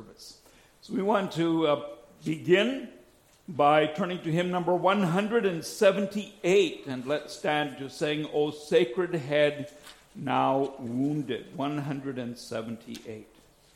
service. So we want to begin by turning to hymn number 178, and let's stand to sing, O Sacred Head Now Wounded, 178.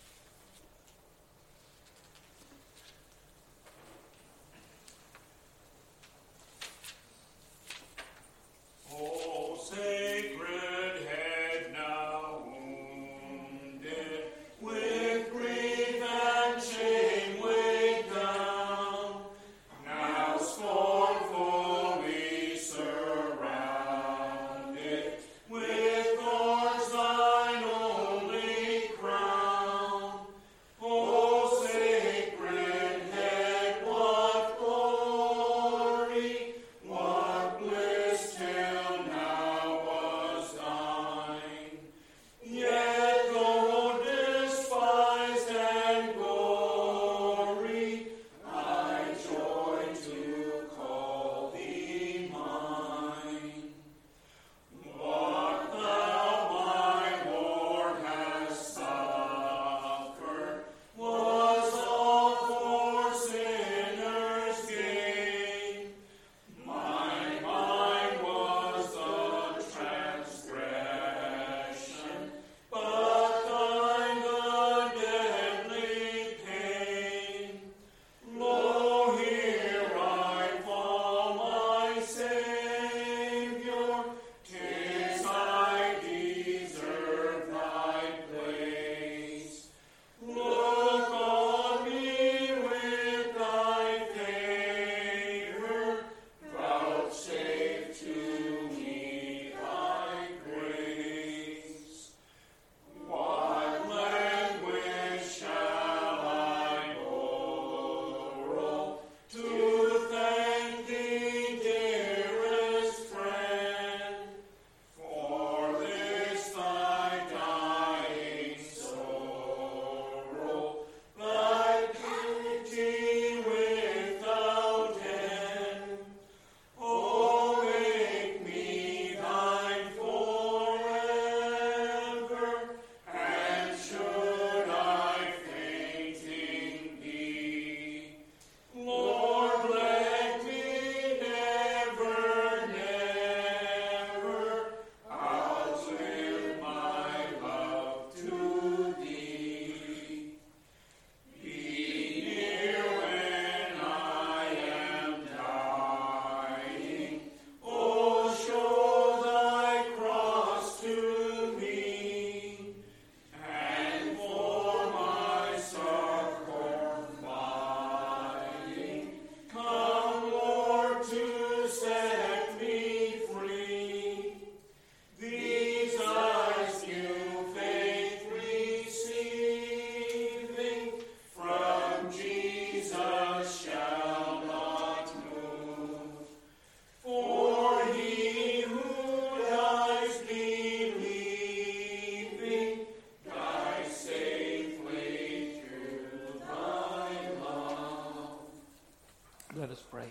Let us pray.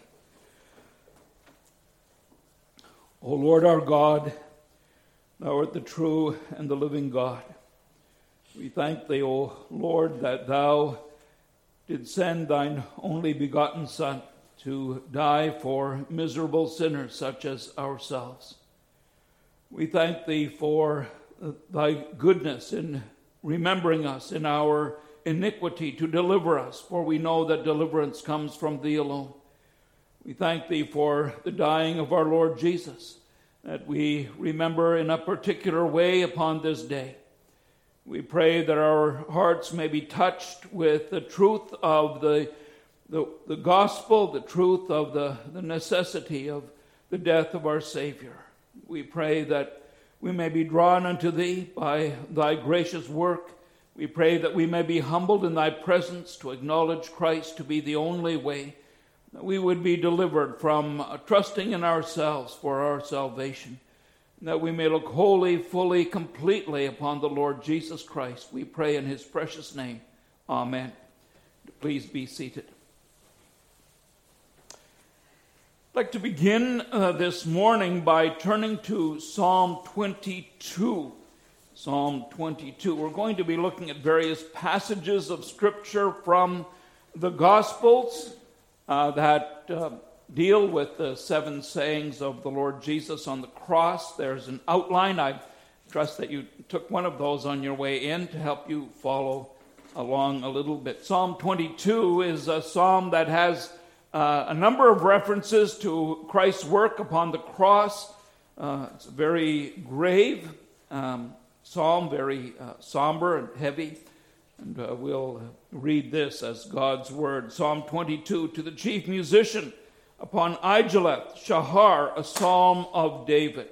O Lord our God, thou art the true and the living God. We thank thee, O Lord, that thou did send thine only begotten Son to die for miserable sinners such as ourselves. We thank thee for thy goodness in remembering us in our iniquity to deliver us, for we know that deliverance comes from thee alone. We thank thee for the dying of our Lord Jesus, that we remember in a particular way upon this day. We pray that our hearts may be touched with the truth of the gospel, the truth of the necessity of the death of our Savior. We pray that we may be drawn unto thee by thy gracious work. We pray that we may be humbled in thy presence to acknowledge Christ to be the only way, that we would be delivered from trusting in ourselves for our salvation, and that we may look wholly, fully, completely upon the Lord Jesus Christ. We pray in his precious name. Amen. Please be seated. I'd like to begin this morning by turning to Psalm 22. Psalm 22. We're going to be looking at various passages of Scripture from the Gospels that deal with the 7 sayings of the Lord Jesus on the cross. There's an outline. I trust that you took one of those on your way in to help you follow along a little bit. Psalm 22 is a psalm that has a number of references to Christ's work upon the cross. It's a very grave psalm, very somber and heavy. And we'll read this as God's word. Psalm 22, to the chief musician upon Aijaleth, Shahar, a psalm of David.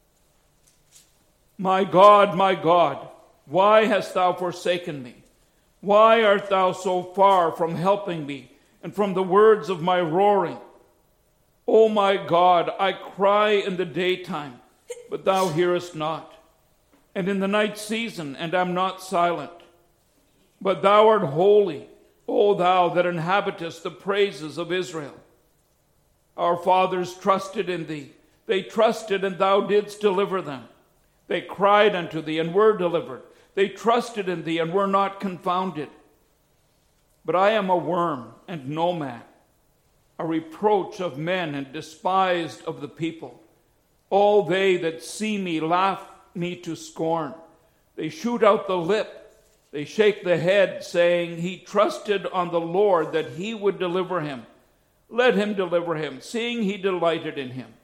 My God, why hast thou forsaken me? Why art thou so far from helping me and from the words of my roaring? O my God, I cry in the daytime, but thou hearest not, and in the night season, and am not silent. But thou art holy, O thou that inhabitest the praises of Israel. Our fathers trusted in thee. They trusted, and thou didst deliver them. They cried unto thee, and were delivered. They trusted in thee, and were not confounded. But I am a worm, and no man, a reproach of men, and despised of the people. All they that see me laugh me to scorn. They shoot out the lip. They shake the head, saying, He trusted on the Lord that he would deliver him. Let him deliver him, seeing he delighted in him.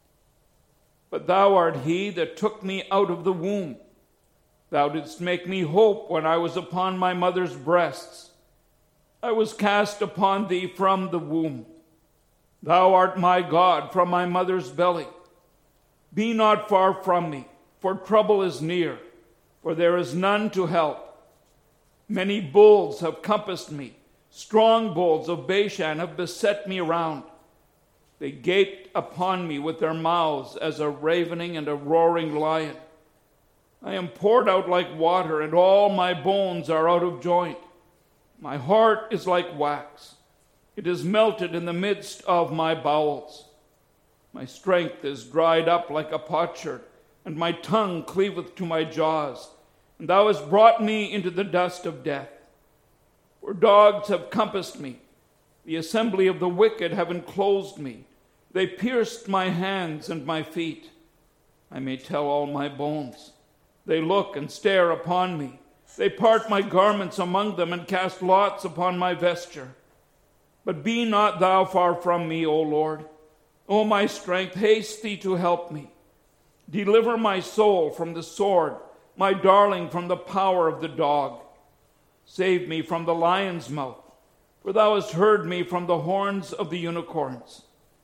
But thou art he that took me out of the womb. Thou didst make me hope when I was upon my mother's breasts. I was cast upon thee from the womb. Thou art my God from my mother's belly. Be not far from me, for trouble is near, for there is none to help. Many bulls have compassed me. Strong bulls of Bashan have beset me round. They gaped upon me with their mouths as a ravening and a roaring lion. I am poured out like water, and all my bones are out of joint. My heart is like wax. It is melted in the midst of my bowels. My strength is dried up like a potsherd, and my tongue cleaveth to my jaws. And thou hast brought me into the dust of death. For dogs have compassed me. The assembly of the wicked have enclosed me. They pierced my hands and my feet. I may tell all my bones. They look and stare upon me. They part my garments among them and cast lots upon my vesture. But be not thou far from me, O Lord. O my strength, haste thee to help me. Deliver my soul from the sword, my darling from the power of the dog. Save me from the lion's mouth, for thou hast heard me from the horns of the unicorns.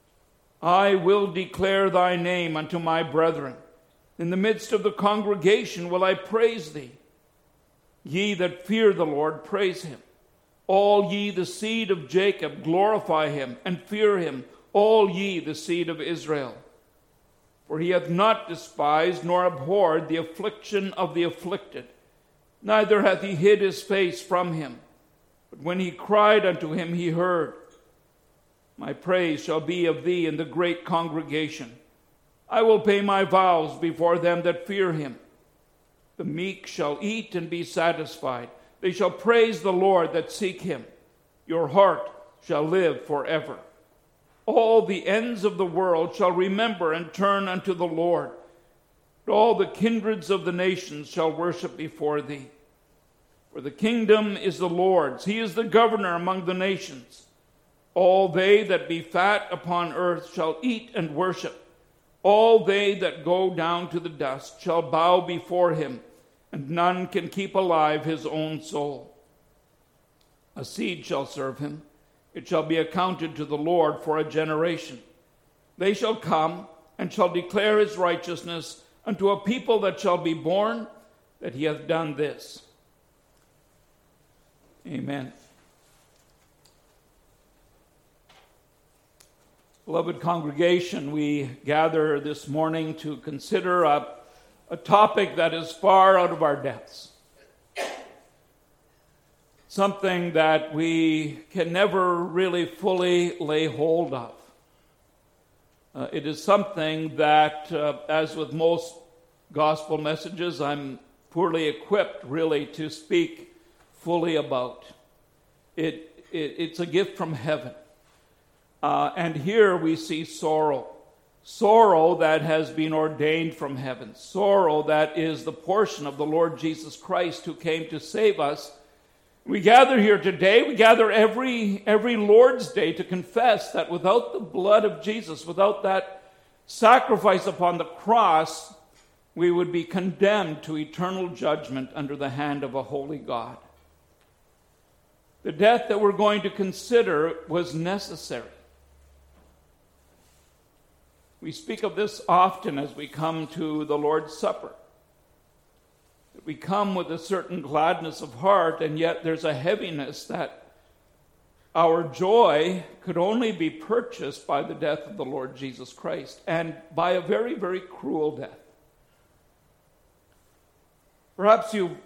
I will declare thy name unto my brethren. In the midst of the congregation will I praise thee. Ye that fear the Lord, praise him. All ye the seed of Jacob, glorify him and fear him, all ye the seed of Israel. For he hath not despised nor abhorred the affliction of the afflicted, neither hath he hid his face from him. But when he cried unto him, he heard. My praise shall be of thee in the great congregation. I will pay my vows before them that fear him. The meek shall eat and be satisfied. They shall praise the Lord that seek him. Your heart shall live forever. All the ends of the world shall remember and turn unto the Lord. All the kindreds of the nations shall worship before thee. For the kingdom is the Lord's. He is the governor among the nations. All they that be fat upon earth shall eat and worship. All they that go down to the dust shall bow before him, and none can keep alive his own soul. A seed shall serve him. It shall be accounted to the Lord for a generation. They shall come and shall declare his righteousness unto a people that shall be born, that he hath done this. Amen. Beloved congregation, we gather this morning to consider a topic that is far out of our depths. Something that we can never really fully lay hold of. It is something that, as with most gospel messages, I'm poorly equipped, really, to speak fully about. It's a gift from heaven. And here we see sorrow. Sorrow that has been ordained from heaven. Sorrow that is the portion of the Lord Jesus Christ who came to save us. We gather here today, we gather every Lord's Day to confess that without the blood of Jesus, without that sacrifice upon the cross, we would be condemned to eternal judgment under the hand of a holy God. The death that we're going to consider was necessary. We speak of this often as we come to the Lord's Supper. We come with a certain gladness of heart, and yet there's a heaviness that our joy could only be purchased by the death of the Lord Jesus Christ, and by a very, very cruel death. Perhaps you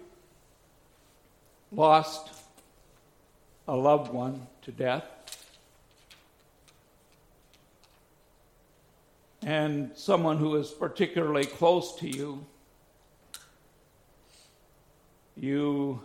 lost a loved one to death, and someone who is particularly close to you. You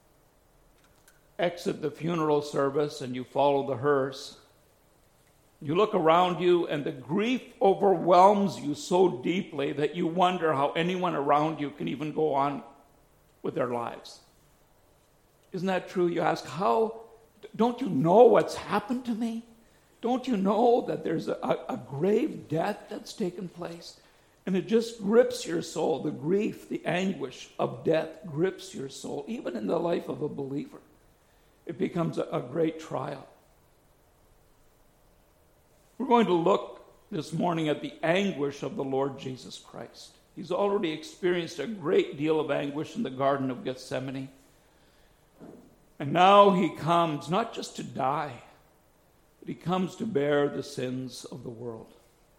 exit the funeral service and you follow the hearse. You look around you and the grief overwhelms you so deeply that you wonder how anyone around you can even go on with their lives. Isn't that true? You ask, how? Don't you know what's happened to me? Don't you know that there's a grave death that's taken place? And it just grips your soul. The grief, the anguish of death grips your soul. Even in the life of a believer, it becomes a great trial. We're going to look this morning at the anguish of the Lord Jesus Christ. He's already experienced a great deal of anguish in the Garden of Gethsemane. And now he comes not just to die, but he comes to bear the sins of the world.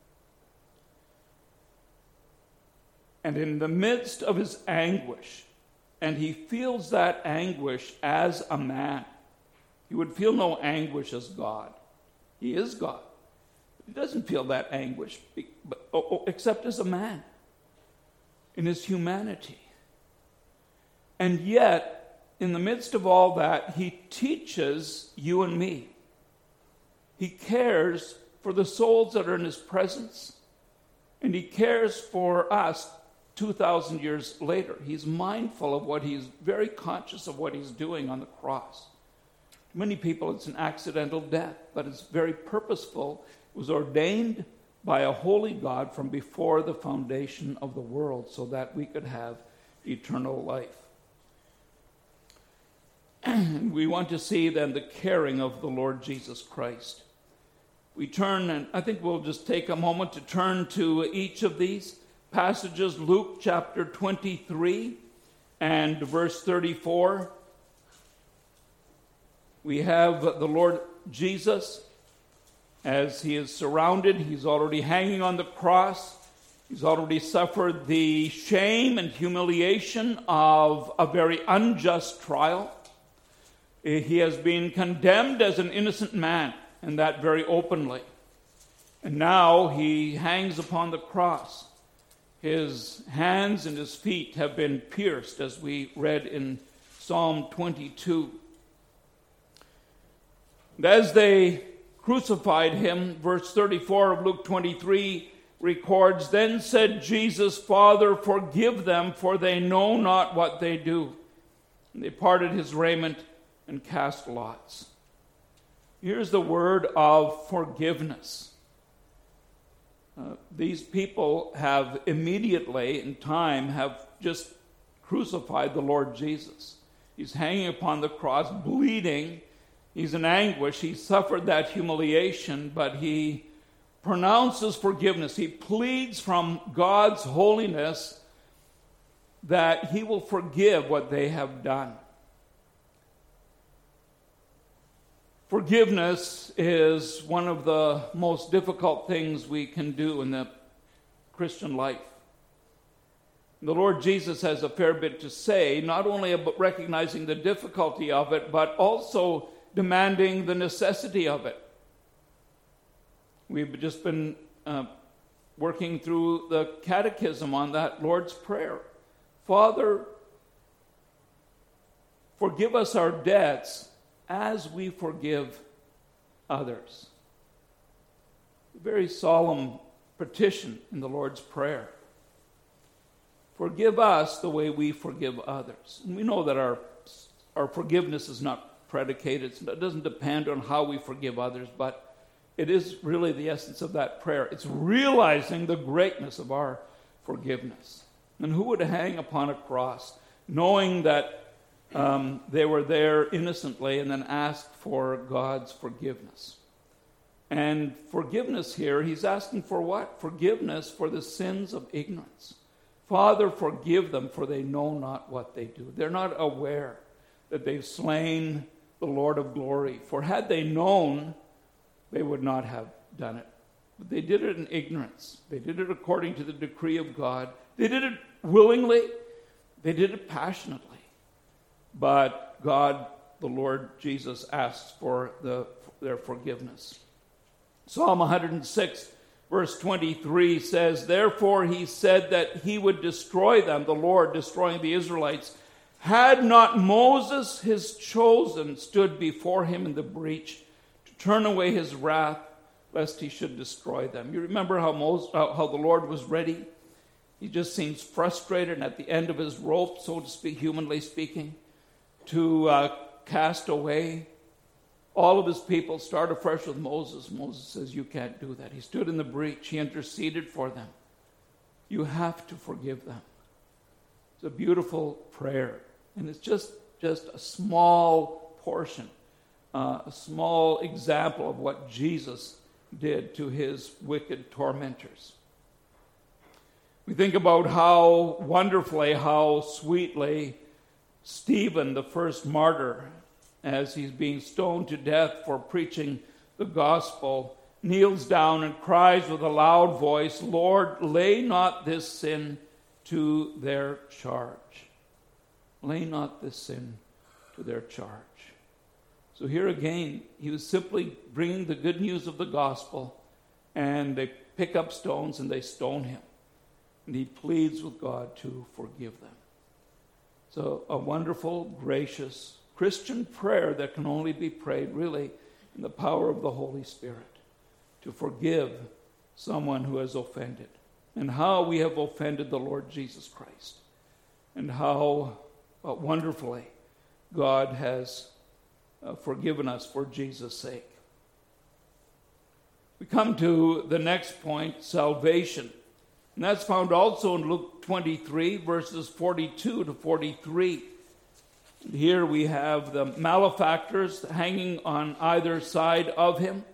And in the midst of his anguish, and he feels that anguish as a man. He would feel no anguish as God. He is God. He doesn't feel that anguish except as a man in his humanity. And yet, in the midst of all that, he teaches you and me. He cares for the souls that are in his presence, and he cares for us 2,000 years later. He's mindful of what he's very conscious of what he's doing on the cross. To many people, it's an accidental death, but it's very purposeful. It was ordained by a holy God from before the foundation of the world so that we could have eternal life. We want to see then the caring of the Lord Jesus Christ. We turn, and I think we'll just take a moment to turn to each of these passages. Luke chapter 23 and verse 34. We have the Lord Jesus as he is surrounded. He's already hanging on the cross. He's already suffered the shame and humiliation of a very unjust trial. He has been condemned as an innocent man, and that very openly. And now he hangs upon the cross. His hands and his feet have been pierced, as we read in Psalm 22. And as they crucified him, verse 34 of Luke 23 records, "Then said Jesus, Father, forgive them, for they know not what they do. And they parted his raiment and cast lots." Here's the word of forgiveness. These people have immediately in time have just crucified the Lord Jesus. He's hanging upon the cross, bleeding. He's in anguish. He suffered that humiliation, but he pronounces forgiveness. He pleads from God's holiness that he will forgive what they have done. Forgiveness is one of the most difficult things we can do in the Christian life. The Lord Jesus has a fair bit to say, not only about recognizing the difficulty of it, but also demanding the necessity of it. We've just been working through the catechism on that Lord's Prayer. Father, forgive us our debts as we forgive others. A very solemn petition in the Lord's Prayer. Forgive us the way we forgive others. And we know that our forgiveness is not predicated. It doesn't depend on how we forgive others, but it is really the essence of that prayer. It's realizing the greatness of our forgiveness. And who would hang upon a cross knowing that they were there innocently and then ask for God's forgiveness? And forgiveness here, he's asking for what? Forgiveness for the sins of ignorance. Father, forgive them, for they know not what they do. They're not aware that they've slain the Lord of glory. For had they known, they would not have done it. But they did it in ignorance. They did it according to the decree of God. They did it willingly. They did it passionately. But God, the Lord Jesus, asks for their forgiveness. Psalm 106, verse 23 says, Therefore he said that he would destroy them, the Lord destroying the Israelites, had not Moses, his chosen, stood before him in the breach to turn away his wrath, lest he should destroy them. You remember how the Lord was ready? He just seems frustrated and at the end of his rope, so to speak, humanly speaking, to cast away all of his people. Start afresh with Moses. Moses says, you can't do that. He stood in the breach. He interceded for them. You have to forgive them. It's a beautiful prayer. And it's just a small portion, a small example of what Jesus did to his wicked tormentors. We think about how wonderfully, how sweetly Stephen, the first martyr, as he's being stoned to death for preaching the gospel, kneels down and cries with a loud voice, Lord, lay not this sin to their charge. Lay not this sin to their charge. So here again, he was simply bringing the good news of the gospel, and they pick up stones and they stone him. And he pleads with God to forgive them. So a wonderful, gracious Christian prayer that can only be prayed really in the power of the Holy Spirit to forgive someone who has offended, and how we have offended the Lord Jesus Christ, and how wonderfully God has forgiven us for Jesus' sake. We come to the next point, salvation. And that's found also in Luke 23, verses 42 to 43. And here we have the malefactors hanging on either side of him.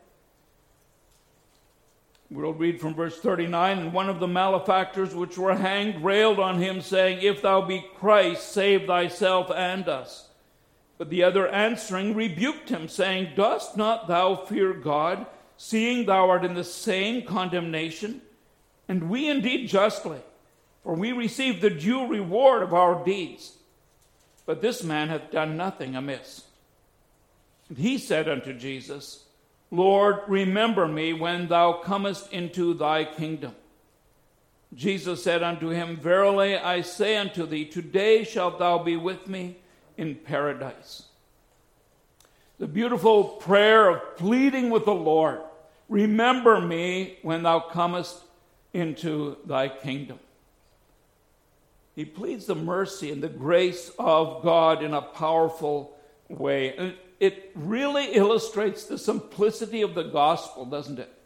We'll read from verse 39. And one of the malefactors which were hanged railed on him, saying, If thou be Christ, save thyself and us. But the other answering rebuked him, saying, Dost not thou fear God, seeing thou art in the same condemnation? And we indeed justly, for we receive the due reward of our deeds. But this man hath done nothing amiss. And he said unto Jesus, Lord, remember me when thou comest into thy kingdom. Jesus said unto him, Verily I say unto thee, today shalt thou be with me in paradise. The beautiful prayer of pleading with the Lord, remember me when thou comest into thy kingdom. He pleads the mercy and the grace of God in a powerful way. And it really illustrates the simplicity of the gospel, doesn't it?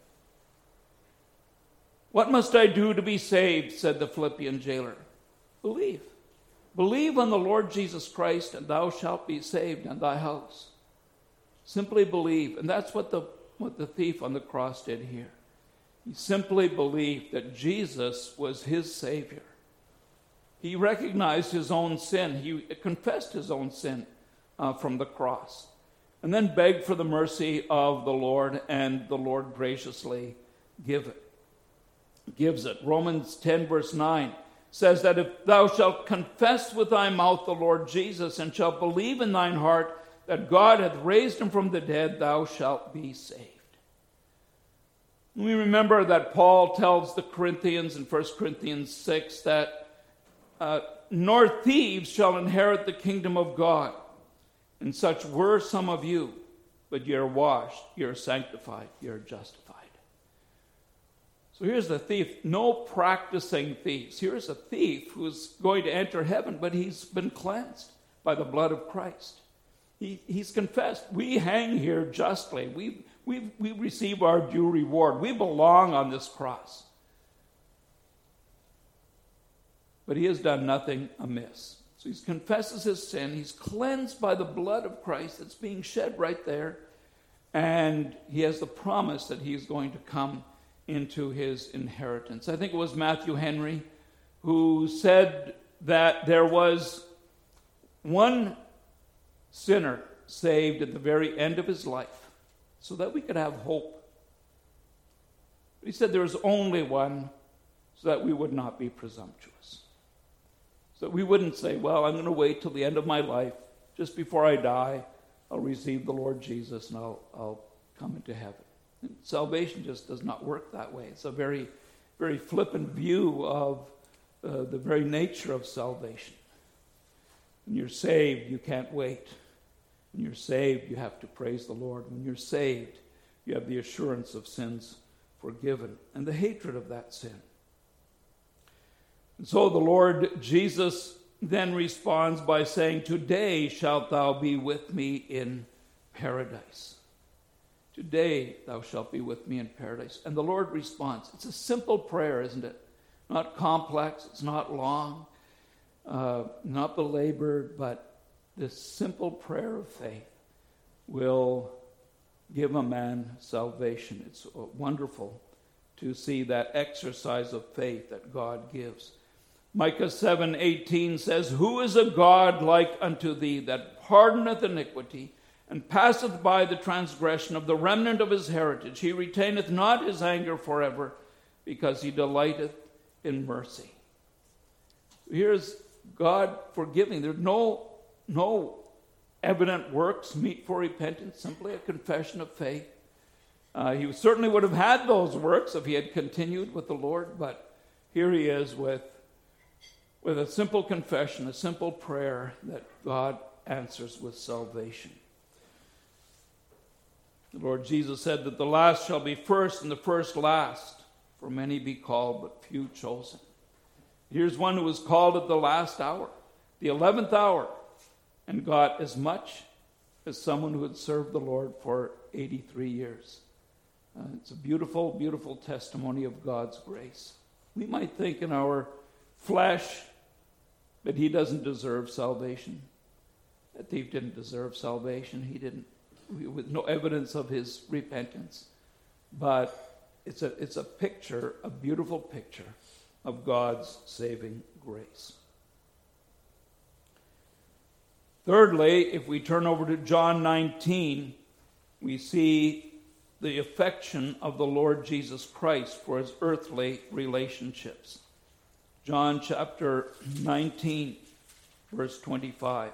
What must I do to be saved, said the Philippian jailer. Believe. Believe on the Lord Jesus Christ, and thou shalt be saved and thy house. Simply believe. And that's what the thief on the cross did here. He simply believed that Jesus was his Savior. He recognized his own sin. He confessed his own sin from the cross, and then begged for the mercy of the Lord, and the Lord graciously gives it. Romans 10, verse 9 says that if thou shalt confess with thy mouth the Lord Jesus, and shalt believe in thine heart that God hath raised him from the dead, thou shalt be saved. We remember that Paul tells the Corinthians in 1 Corinthians 6 that nor thieves shall inherit the kingdom of God. And such were some of you, but you're washed, you're sanctified, you're justified. So here's the thief, no practicing thieves. Here's a thief who's going to enter heaven, but he's been cleansed by the blood of Christ. He's confessed. We hang here justly. We receive our due reward. We belong on this cross. But he has done nothing amiss. So he confesses his sin. He's cleansed by the blood of Christ that's being shed right there. And he has the promise that he's going to come into his inheritance. I think it was Matthew Henry who said that there was one sinner saved at the very end of his life so that we could have hope. But he said there was only one so that we would not be presumptuous. So that we wouldn't say, well, I'm going to wait till the end of my life. Just before I die, I'll receive the Lord Jesus and I'll come into heaven. And salvation just does not work that way. It's a very, very flippant view of the very nature of salvation. When you're saved, you can't wait. When you're saved, you have to praise the Lord. When you're saved, you have the assurance of sins forgiven and the hatred of that sin. And so the Lord Jesus then responds by saying, today shalt thou be with me in paradise. Today thou shalt be with me in paradise. And the Lord responds. It's a simple prayer, isn't it? Not complex, it's not long, not belabored, but this simple prayer of faith will give a man salvation. It's wonderful to see that exercise of faith that God gives. Micah 7:18 says, who is a God like unto thee, that pardoneth iniquity, and passeth by the transgression of the remnant of his heritage? He retaineth not his anger forever, because he delighteth in mercy. Here's God forgiving. There's no evident works meet for repentance, simply a confession of faith. He certainly would have had those works if he had continued with the Lord, but here he is with a simple confession, a simple prayer that God answers with salvation. The Lord Jesus said that the last shall be first and the first last, for many be called, but few chosen. Here's one who was called at the last hour, the 11th hour, and got as much as someone who had served the Lord for 83 years. It's a beautiful, beautiful testimony of God's grace. We might think in our flesh that he doesn't deserve salvation. That thief didn't deserve salvation. He didn't, with no evidence of his repentance. But it's a picture, a beautiful picture of God's saving grace. Thirdly, if we turn over to John 19, we see the affection of the Lord Jesus Christ for his earthly relationships. John chapter 19, verse 25.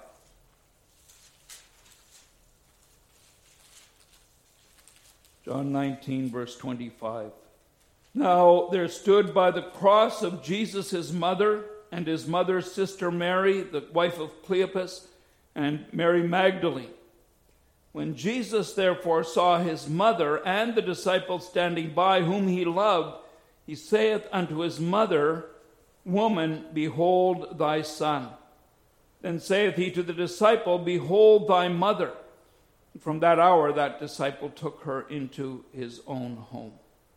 John 19, verse 25. Now there stood by the cross of Jesus his mother and his mother's sister Mary, the wife of Cleopas, and Mary Magdalene. When Jesus therefore saw his mother and the disciple standing by, whom he loved, he saith unto his mother, Woman, behold thy son. Then saith he to the disciple, Behold thy mother. And from that hour that disciple took her into his own home.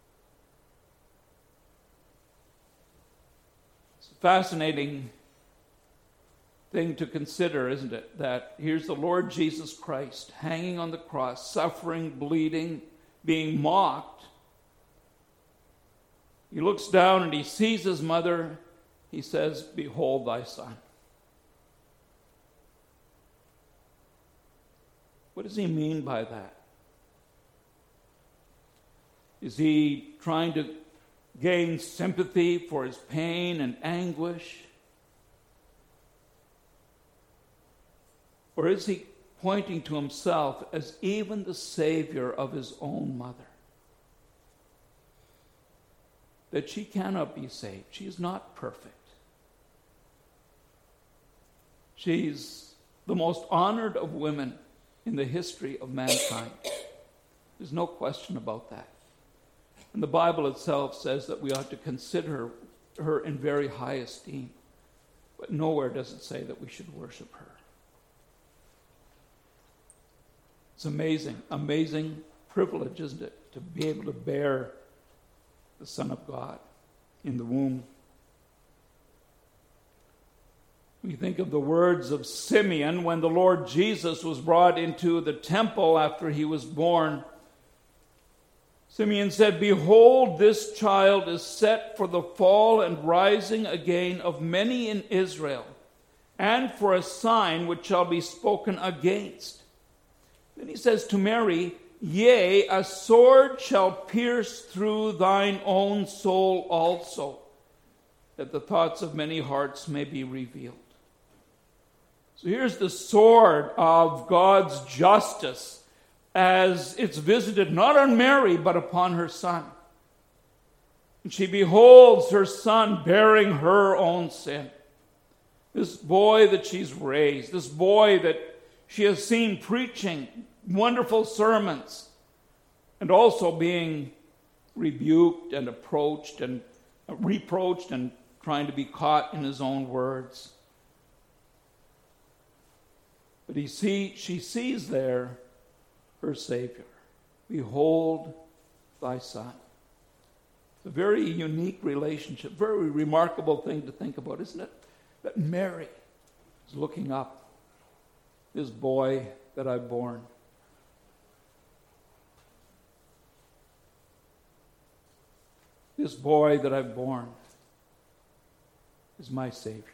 It's a fascinating thing to consider, isn't it? That here's the Lord Jesus Christ hanging on the cross, suffering, bleeding, being mocked. He looks down and he sees his mother. He says, Behold thy son. What does he mean by that? Is he trying to gain sympathy for his pain and anguish? Or is he pointing to himself as even the Savior of his own mother? That she cannot be saved. She is not perfect. She's the most honored of women in the history of mankind. There's no question about that. And the Bible itself says that we ought to consider her in very high esteem. But nowhere does it say that we should worship her. It's amazing privilege, isn't it, to be able to bear the Son of God in the womb. We think of the words of Simeon when the Lord Jesus was brought into the temple after he was born. Simeon said, "Behold, this child is set for the fall and rising again of many in Israel, and for a sign which shall be spoken against." Then he says to Mary, "Yea, a sword shall pierce through thine own soul also, that the thoughts of many hearts may be revealed." So here's the sword of God's justice as it's visited not on Mary, but upon her son. And she beholds her son bearing her own sin. This boy that she's raised, this boy that she has seen preaching wonderful sermons, and also being rebuked and approached and reproached and trying to be caught in his own words. But she sees there her Savior. "Behold thy son." It's a very unique relationship, very remarkable thing to think about, isn't it? That Mary is looking up, this boy that I've born. This boy that I've born is my Savior.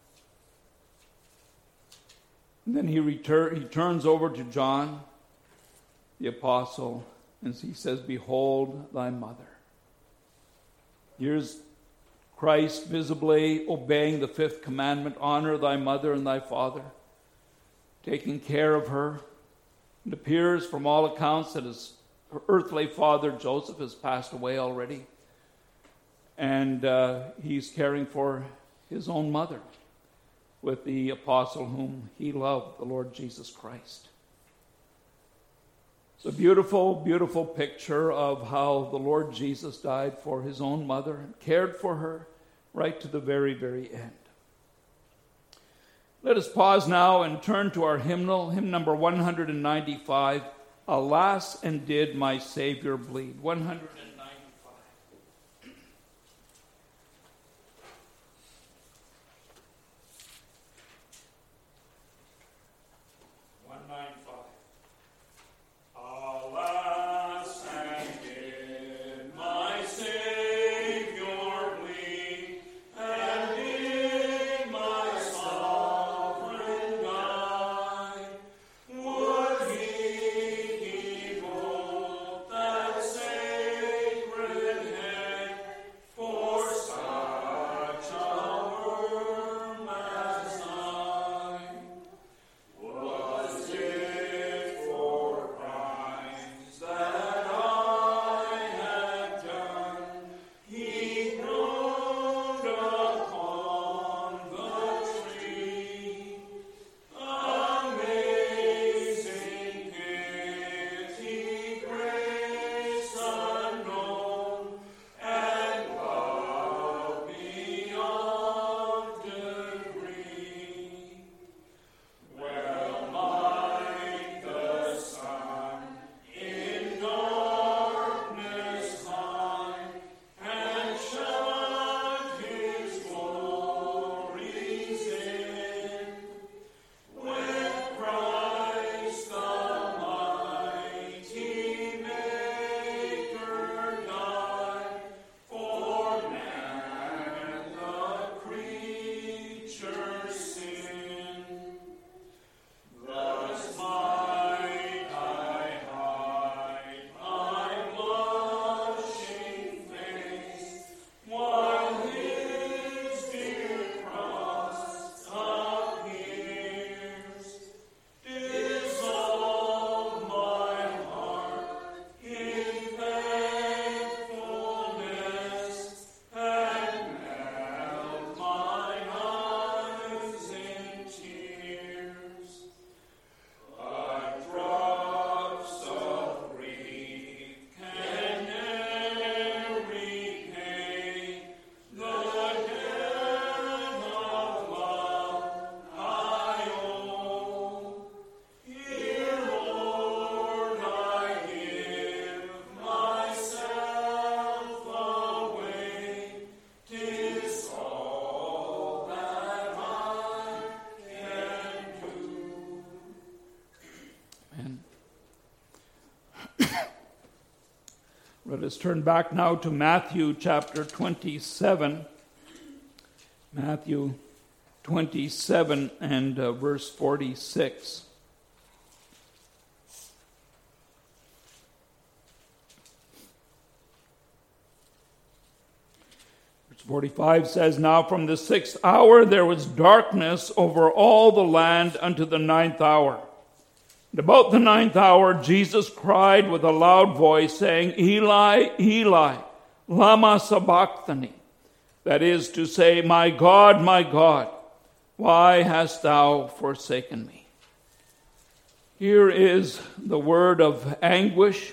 And then he turns over to John, the apostle, and he says, "Behold thy mother." Here's Christ visibly obeying the fifth commandment, "Honor thy mother and thy father," taking care of her. It appears from all accounts that his earthly father, Joseph, has passed away already. And he's caring for his own mother with the apostle whom he loved, the Lord Jesus Christ. It's a beautiful, beautiful picture of how the Lord Jesus died for his own mother and cared for her right to the very, very end. Let us pause now and turn to our hymnal, hymn number 195, "Alas, and did my Savior bleed?" 195. 195. Alas, and did my Savior bleed, and did my sovereign die? Would he devote that Savior Let us turn back now to Matthew chapter 27. Matthew 27 and verse 46. Verse 45 says, "Now from the 6th hour there was darkness over all the land unto the 9th hour. And about the 9th hour, Jesus cried with a loud voice, saying, Eli, Eli, lama sabachthani. That is to say, my God, why hast thou forsaken me?" Here is the word of anguish.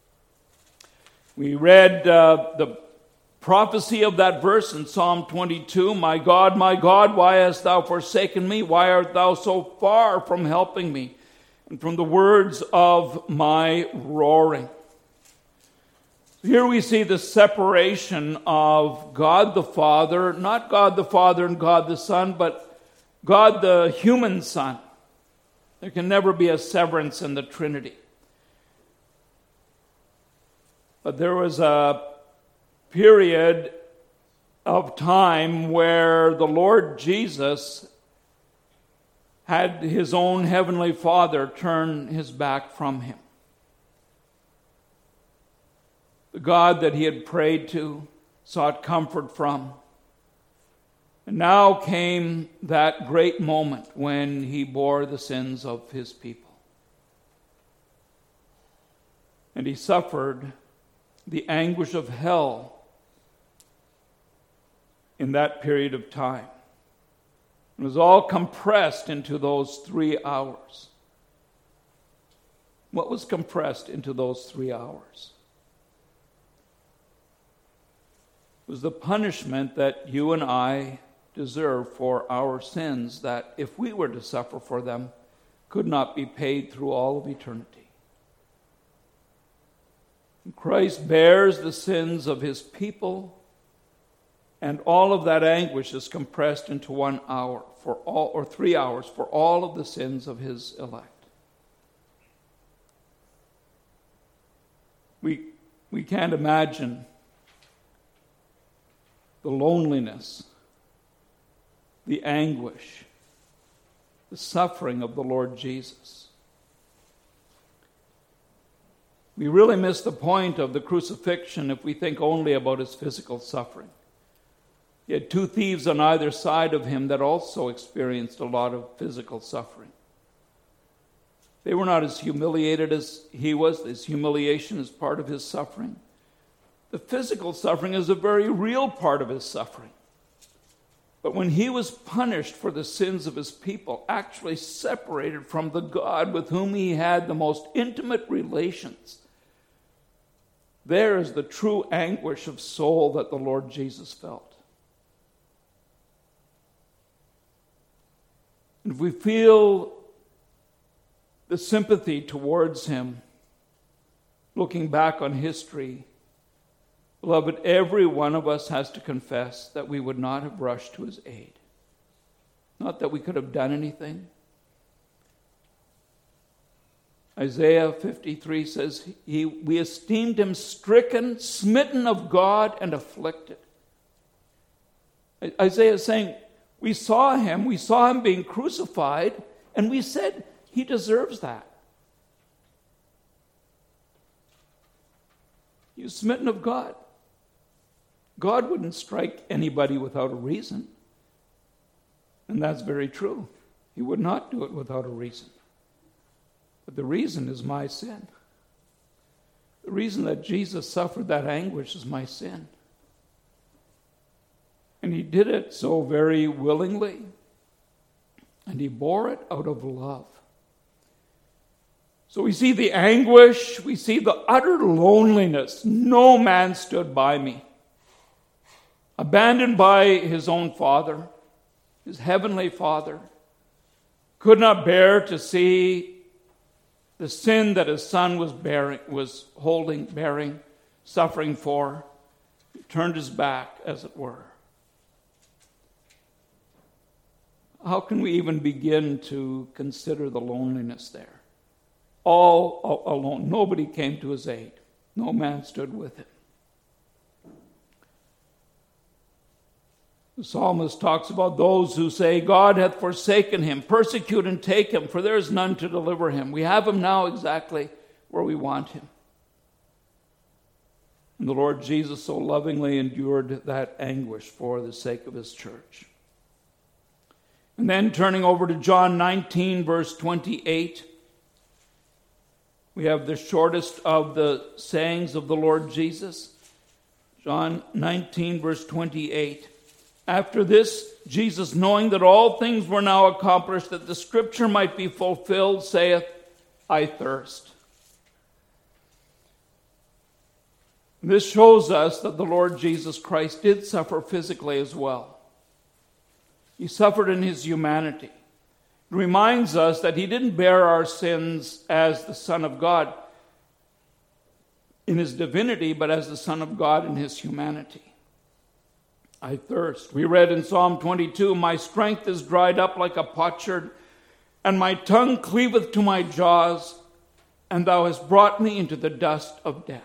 We read the prophecy of that verse in Psalm 22, my God, why hast thou forsaken me? Why art thou so far from helping me? And from the words of my roaring. Here we see the separation of God the Father, not God the Father and God the Son, but God the human Son. There can never be a severance in the Trinity. But there was a period of time where the Lord Jesus had his own heavenly Father turn his back from him. The God that he had prayed to, sought comfort from. And now came that great moment when he bore the sins of his people. And he suffered the anguish of hell in that period of time. It was all compressed into those 3 hours. What was compressed into those 3 hours? It was the punishment that you and I deserve for our sins, that if we were to suffer for them, could not be paid through all of eternity. And Christ bears the sins of his people, and all of that anguish is compressed into 1 hour for all, or 3 hours for all of the sins of his elect. We can't imagine the loneliness, the anguish, the suffering of the Lord Jesus. We really miss the point of the crucifixion if we think only about his physical suffering. He had 2 thieves on either side of him that also experienced a lot of physical suffering. They were not as humiliated as he was. His humiliation is part of his suffering. The physical suffering is a very real part of his suffering. But when he was punished for the sins of his people, actually separated from the God with whom he had the most intimate relations, there is the true anguish of soul that the Lord Jesus felt. And if we feel the sympathy towards him, looking back on history, beloved, every one of us has to confess that we would not have rushed to his aid. Not that we could have done anything. Isaiah 53 says, we esteemed him stricken, smitten of God, and afflicted. Isaiah is saying, we saw him being crucified, and we said, he deserves that. He was smitten of God. God wouldn't strike anybody without a reason. And that's very true. He would not do it without a reason. But the reason is my sin. The reason that Jesus suffered that anguish is my sin. And he did it so very willingly. And he bore it out of love. So we see the anguish, we see the utter loneliness. No man stood by me. Abandoned by his own Father, his heavenly Father, could not bear to see the sin that his Son was bearing, suffering for. He turned his back, as it were. How can we even begin to consider the loneliness there? All alone. Nobody came to his aid. No man stood with him. The psalmist talks about those who say, God hath forsaken him, persecute and take him, for there is none to deliver him. We have him now exactly where we want him. And the Lord Jesus so lovingly endured that anguish for the sake of his church. And then turning over to John 19, verse 28, we have the shortest of the sayings of the Lord Jesus. John 19, verse 28. After this, Jesus, knowing that all things were now accomplished, that the scripture might be fulfilled, saith, I thirst. This shows us that the Lord Jesus Christ did suffer physically as well. He suffered in his humanity. It reminds us that he didn't bear our sins as the Son of God in his divinity, but as the Son of God in his humanity. I thirst. We read in Psalm 22, my strength is dried up like a potsherd, and my tongue cleaveth to my jaws, and thou hast brought me into the dust of death.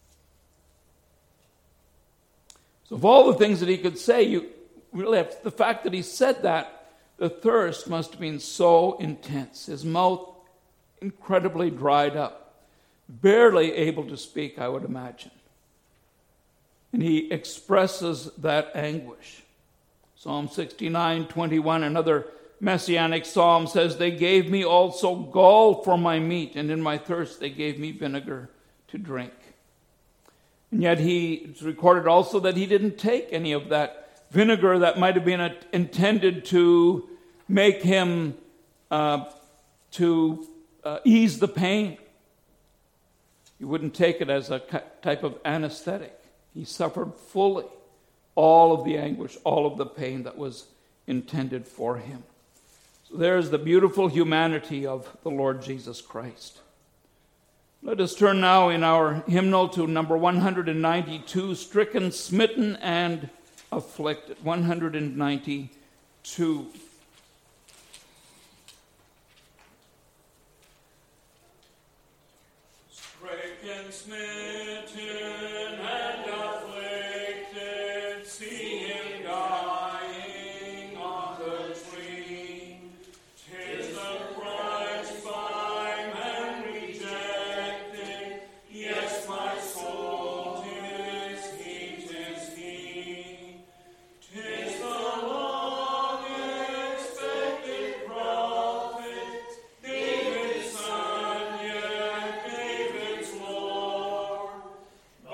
So of all the things that he could say, you really have the fact that he said that, the thirst must have been so intense. His mouth incredibly dried up, barely able to speak, I would imagine. And he expresses that anguish. Psalm 69:21, another messianic psalm, says, they gave me also gall for my meat, and in my thirst they gave me vinegar to drink. And yet it's recorded also that he didn't take any of that vinegar that might have been intended to make him, ease the pain. He wouldn't take it as a type of anesthetic. He suffered fully all of the anguish, all of the pain that was intended for him. So there's the beautiful humanity of the Lord Jesus Christ. Let us turn now in our hymnal to number 192, Stricken, Smitten, and Afflicted. 192. Stricken, smitten, and afflicted, see him dying on the tree. 'Tis the Christ by man rejected, yes, my soul, 'tis he, 'tis he. 'Tis the long-expected prophet, David's son, yet David's Lord.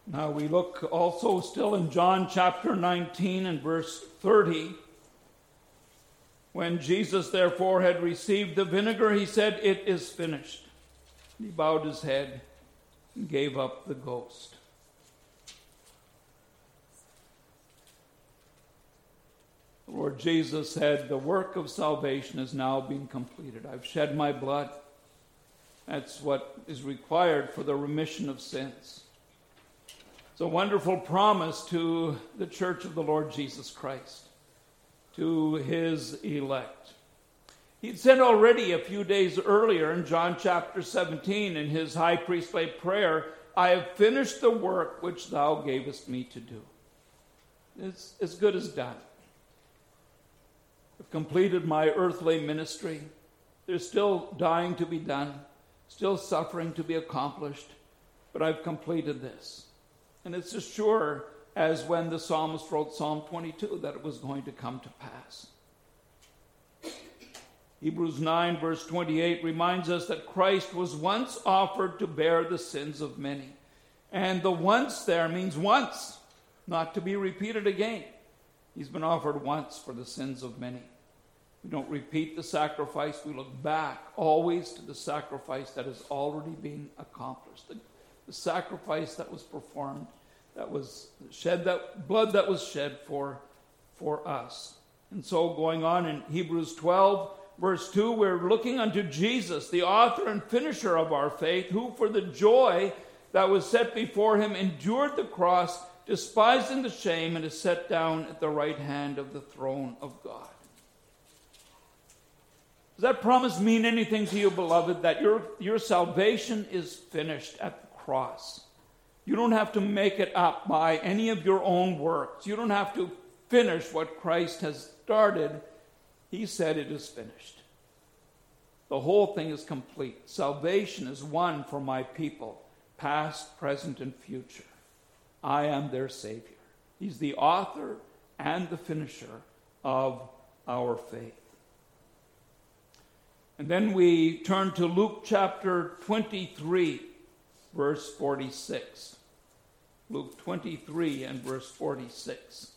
Now we look also still in John chapter 19 and verse 30. When Jesus therefore had received the vinegar, he said, "It is finished." He bowed his head and gave up the ghost. The Lord Jesus said, "The work of salvation has now been completed. I've shed my blood." That's what is required for the remission of sins. It's a wonderful promise to the church of the Lord Jesus Christ, to his elect. He'd said already a few days earlier in John chapter 17 in his high priestly prayer, "I have finished the work which thou gavest me to do." It's as good as done. I've completed my earthly ministry. There's still dying to be done, still suffering to be accomplished, but I've completed this. And it's as sure as when the psalmist wrote Psalm 22 that it was going to come to pass. Hebrews 9 verse 28 reminds us that Christ was once offered to bear the sins of many. And the once there means once, not to be repeated again. He's been offered once for the sins of many. We don't repeat the sacrifice. We look back always to the sacrifice that has already been accomplished. The sacrifice that was performed, that was shed, that blood that was shed for us. And so going on in Hebrews 12, verse 2, we're looking unto Jesus, the author and finisher of our faith, who for the joy that was set before him endured the cross, despising the shame, and is set down at the right hand of the throne of God. Does that promise mean anything to you, beloved, that your salvation is finished at the cross? You don't have to make it up by any of your own works. You don't have to finish what Christ has started. He said it is finished. The whole thing is complete. Salvation is won for my people, past, present, and future. I am their Savior. He's the author and the finisher of our faith. And then we turn to Luke chapter 23, verse 46. Luke 23 and verse 46.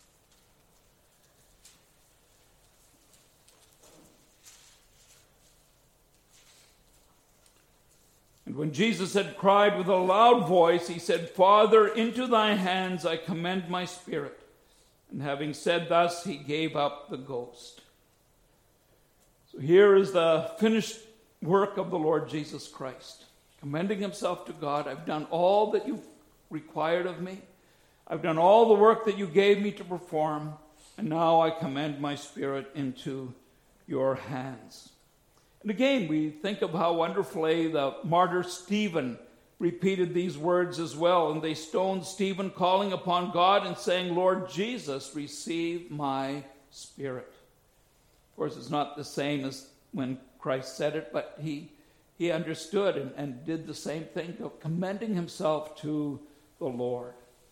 And when Jesus had cried with a loud voice, he said, "Father, into thy hands I commend my spirit." And having said thus, he gave up the ghost. So here is the finished work of the Lord Jesus Christ, commending himself to God. I've done all that you required of me. I've done all the work that you gave me to perform, and now I commend my spirit into your hands. And again, we think of how wonderfully the martyr Stephen repeated these words as well. And they stoned Stephen, calling upon God and saying, "Lord Jesus, receive my spirit." Of course, it's not the same as when Christ said it, but he understood and did the same thing, commending himself to the Lord.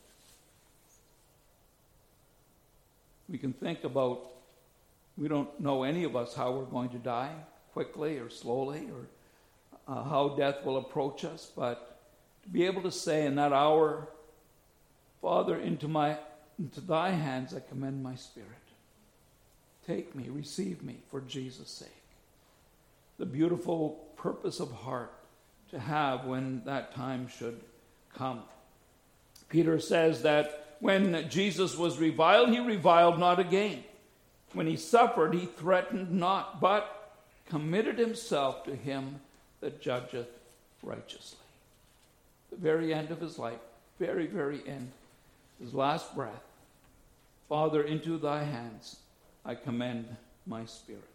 We can think about, we don't know any of us how we're going to die, quickly or slowly, or how death will approach us, but to be able to say in that hour, "Father, into thy hands I commend my spirit. Take me, receive me for Jesus' sake." The beautiful purpose of heart to have when that time should come. Peter says that when Jesus was reviled, he reviled not again. When he suffered, he threatened not, but committed himself to him that judgeth righteously. The very end of his life, very, very end, his last breath, "Father, into thy hands I commend my spirit."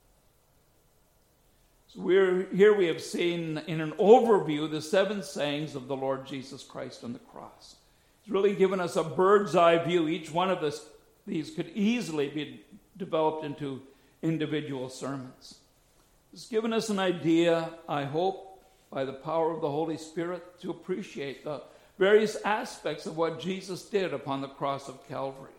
So here we have seen in an overview the 7 sayings of the Lord Jesus Christ on the cross. He's really given us a bird's eye view. Each one of these could easily be developed into individual sermons. It's given us an idea, I hope, by the power of the Holy Spirit, to appreciate the various aspects of what Jesus did upon the cross of Calvary.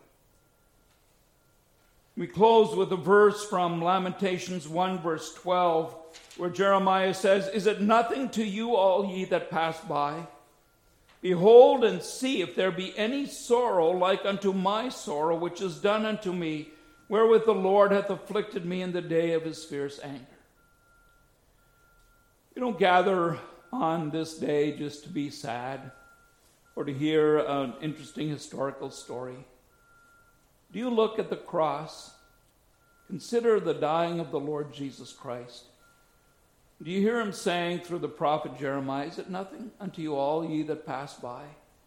We close with a verse from Lamentations 1, verse 12, where Jeremiah says, "Is it nothing to you, all ye that pass by? Behold and see if there be any sorrow like unto my sorrow, which is done unto me, wherewith the Lord hath afflicted me in the day of his fierce anger. You don't gather on this day just to be sad or to hear an interesting historical story. Do you look at the cross? Consider the dying of the Lord Jesus Christ. Do you hear him saying through the prophet Jeremiah, is it nothing unto you all ye that pass by?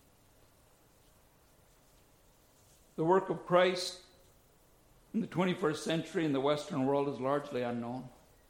The work of Christ in the 21st century in the Western world is largely unknown.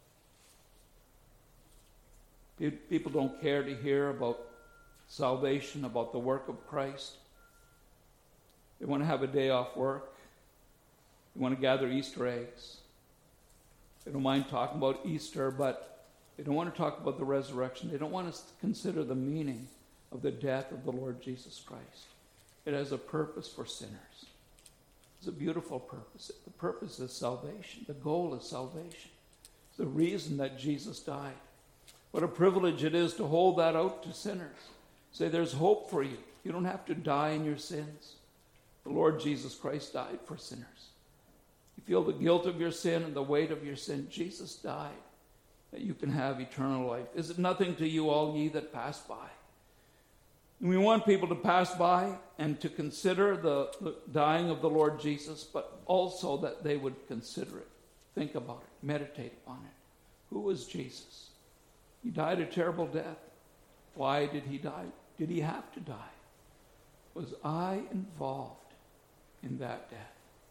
People don't care to hear about salvation, about the work of Christ. They want to have a day off work. They want to gather Easter eggs. They don't mind talking about Easter, but they don't want to talk about the resurrection. They don't want to consider the meaning of the death of the Lord Jesus Christ. It has a purpose for sinners. It's a beautiful purpose. The purpose is salvation. The goal is salvation. It's the reason that Jesus died. What a privilege it is to hold that out to sinners. Say, there's hope for you. You don't have to die in your sins. The Lord Jesus Christ died for sinners. You feel the guilt of your sin and the weight of your sin. Jesus died that you can have eternal life. Is it nothing to you, all ye that pass by? And we want people to pass by and to consider the dying of the Lord Jesus, but also that they would consider it, think about it, meditate upon it. Who was Jesus? He died a terrible death. Why did he die? Did he have to die? Was I involved in that death?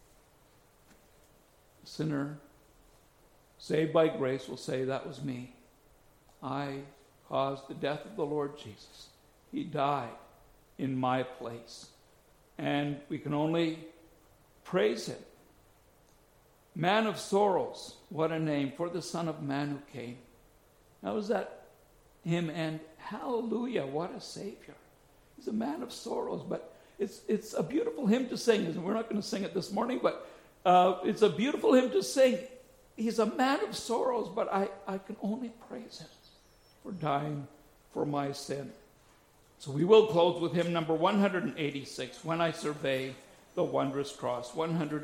A sinner saved by grace will say, that was me. I caused the death of the Lord Jesus. He died in my place. And we can only praise him. Man of sorrows, what a name for the Son of Man who came. Now is that him? And hallelujah, what a Savior. He's a man of sorrows, but it's a beautiful hymn to sing. We're not going to sing it this morning, but it's a beautiful hymn to sing. He's a man of sorrows, but I can only praise him for dying for my sin. So we will close with hymn number 186, When I Survey the Wondrous Cross,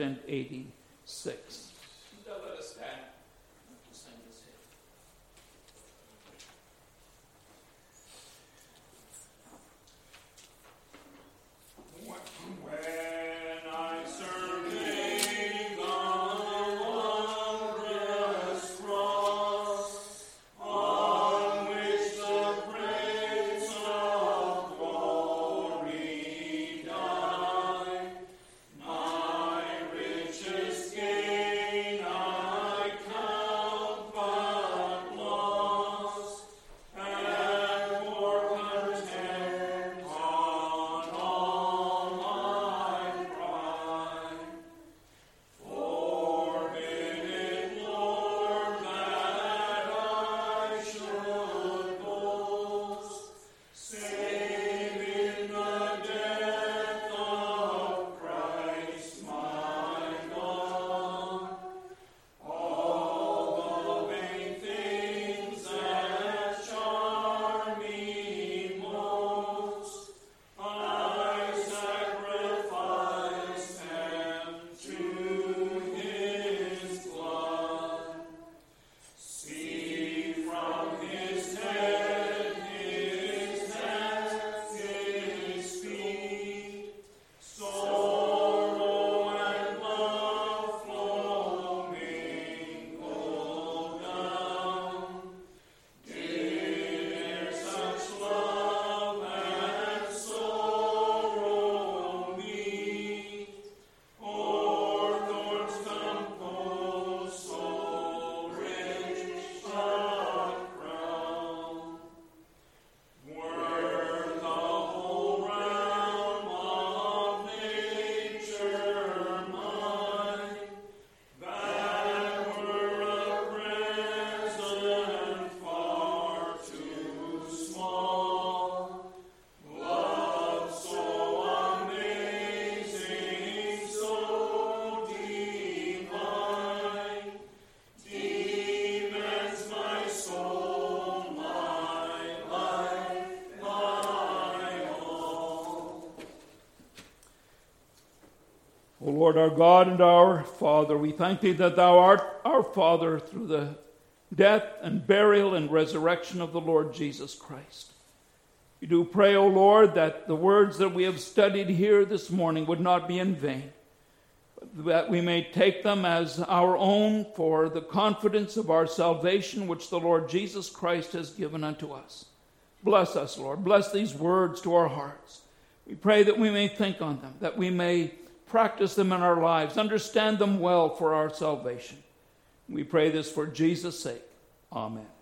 186. Let us stand to sing this hymn. Escape. O Lord, our God and our Father, we thank thee that thou art our Father through the death and burial and resurrection of the Lord Jesus Christ. We do pray, O Lord, that the words that we have studied here this morning would not be in vain, but that we may take them as our own for the confidence of our salvation, which the Lord Jesus Christ has given unto us. Bless us, Lord. Bless these words to our hearts. We pray that we may think on them, that we may practice them in our lives, understand them well for our salvation. We pray this for Jesus' sake. Amen.